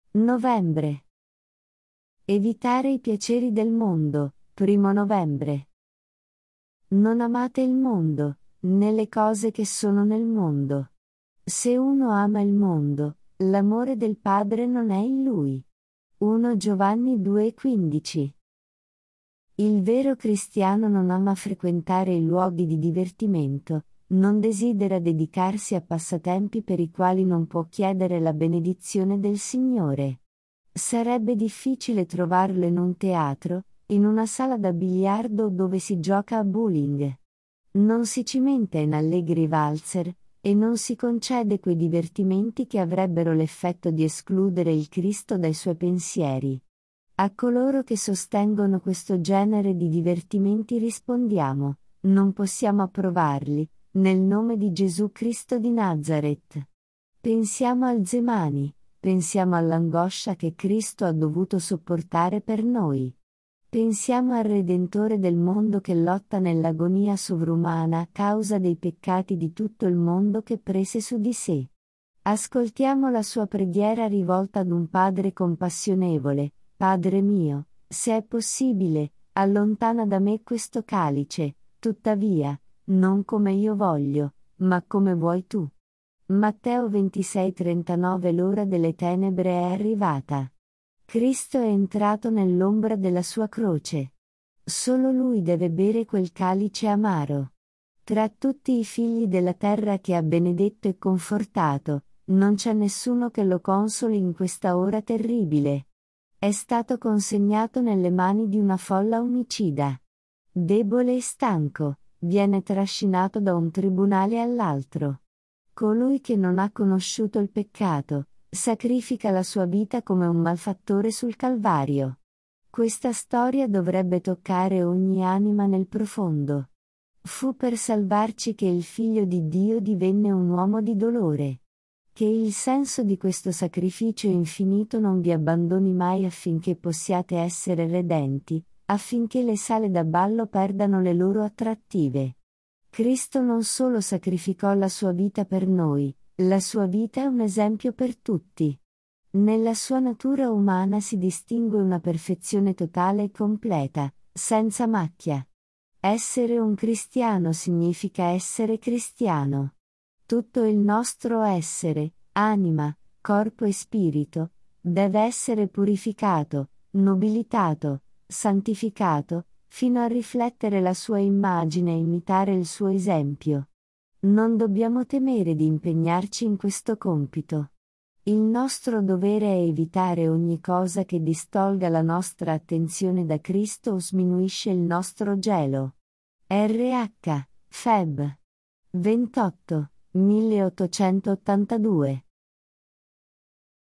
Novembre. Evitare i piaceri del mondo, 1 novembre. Non amate il mondo, né le cose che sono nel mondo. Se uno ama il mondo, l'amore del Padre non è in lui. 1 Giovanni 2,15. Il vero cristiano non ama frequentare i luoghi di divertimento, non desidera dedicarsi a passatempi per i quali non può chiedere la benedizione del Signore. Sarebbe difficile trovarlo in un teatro, in una sala da biliardo dove si gioca a bowling. Non si cimenta in allegri valzer, e non si concede quei divertimenti che avrebbero l'effetto di escludere il Cristo dai suoi pensieri. A coloro che sostengono questo genere di divertimenti rispondiamo: non possiamo approvarli, nel nome di Gesù Cristo di Nazaret. Pensiamo al Gemani, pensiamo all'angoscia che Cristo ha dovuto sopportare per noi. Pensiamo al Redentore del mondo che lotta nell'agonia sovrumana a causa dei peccati di tutto il mondo che prese su di sé. Ascoltiamo la sua preghiera rivolta ad un Padre compassionevole: Padre mio, se è possibile, allontana da me questo calice, tuttavia, non come io voglio, ma come vuoi tu. Matteo 26,39. L'ora delle tenebre è arrivata. Cristo è entrato nell'ombra della sua croce. Solo Lui deve bere quel calice amaro. Tra tutti i figli della terra che ha benedetto e confortato, non c'è nessuno che lo consoli in questa ora terribile. È stato consegnato nelle mani di una folla omicida. Debole e stanco, viene trascinato da un tribunale all'altro. Colui che non ha conosciuto il peccato, sacrifica la sua vita come un malfattore sul Calvario. Questa storia dovrebbe toccare ogni anima nel profondo. Fu per salvarci che il Figlio di Dio divenne un uomo di dolore. Che il senso di questo sacrificio infinito non vi abbandoni mai affinché possiate essere redenti, affinché le sale da ballo perdano le loro attrattive. Cristo non solo sacrificò la sua vita per noi, la sua vita è un esempio per tutti. Nella sua natura umana si distingue una perfezione totale e completa, senza macchia. Essere un cristiano significa essere cristiano. Tutto il nostro essere, anima, corpo e spirito, deve essere purificato, nobilitato, santificato, fino a riflettere la sua immagine e imitare il suo esempio. Non dobbiamo temere di impegnarci in questo compito. Il nostro dovere è evitare ogni cosa che distolga la nostra attenzione da Cristo o sminuisce il nostro gelo. RH. Feb. 28, 1882